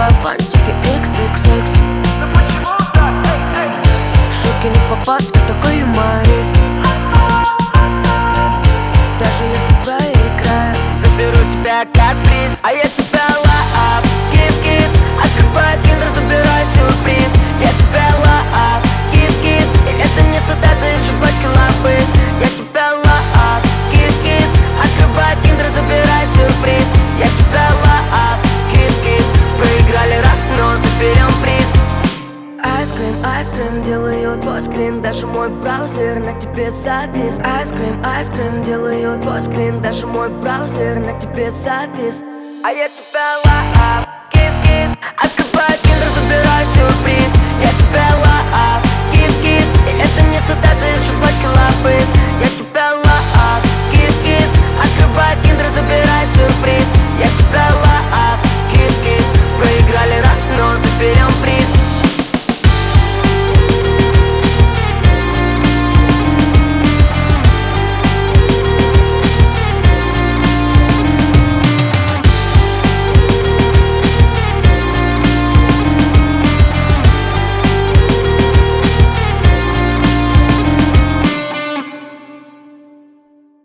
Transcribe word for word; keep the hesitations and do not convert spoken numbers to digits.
покупаю фантики икс икс икс. Шутки не в попад, я такой юморист. Даже если проиграю, заберу тебя как приз. а я тебя лав, кис-кис. Открываю киндер, забираю сюрприз. Я тебя лав, кис-кис. И это не цитата из жвачки лапыс. Я тебя лав, кис-кис. Открываю киндер, забираю сюрприз. Я тебя лав, кис-кис. Проиграли раз, но заберем приз. Айскрим, айскрим, делаю твой скрин. Даже мой браузер на тебе завис. Айскрим, айскрим, делаю твой скрин. Даже мой браузер на тебе завис. А я тебя лайк.